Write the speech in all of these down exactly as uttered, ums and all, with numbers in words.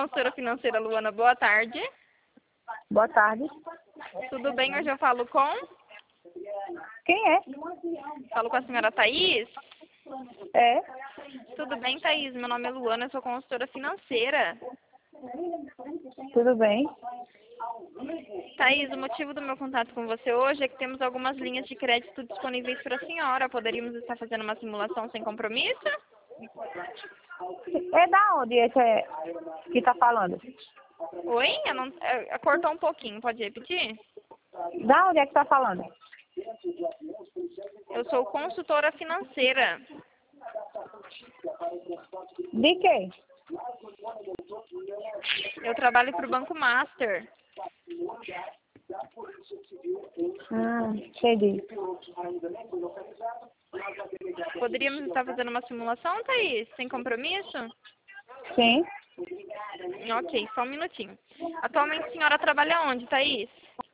consultora financeira Luana, boa tarde. Boa tarde. Tudo bem? Hoje eu falo com... Quem é? Falo com a senhora Thaís? É. Tudo bem, Thaís? Meu nome é Luana, eu sou consultora financeira. Tudo bem? Thaís, o motivo do meu contato com você hoje é que temos algumas linhas de crédito disponíveis para a senhora. Poderíamos estar fazendo uma simulação sem compromisso? É da onde esse é que tá falando? Oi? Eu não... eu- cortou um pouquinho, pode repetir? Da onde é que tá falando? Eu sou consultora financeira. De quê? Eu trabalho para o Banco Master. Hum, entendi. Poderíamos estar fazendo uma simulação, Thaís? Sem compromisso? Sim. Ok, só um minutinho. Atualmente a senhora trabalha onde, Thaís?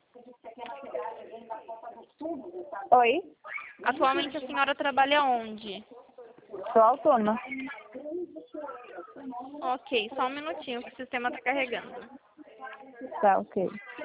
Oi? Atualmente a senhora trabalha onde? Sou autônoma. Ok, só um minutinho que o sistema está carregando. Tá, ok.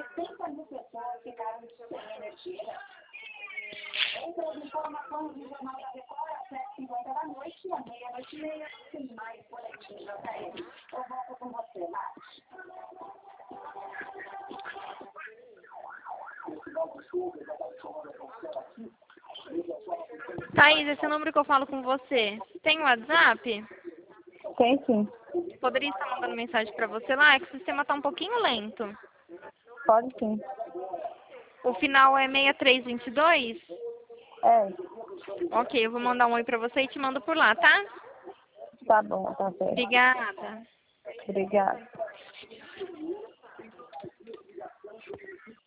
Thaís, esse número que eu falo com você, tem WhatsApp? Tem sim. Poderia estar mandando mensagem para você lá? É que o sistema está um pouquinho lento. Pode sim. O final é seis três dois dois? É. Ok, eu vou mandar um oi para você e te mando por lá, tá? Tá bom, tá certo. Obrigada. Obrigada.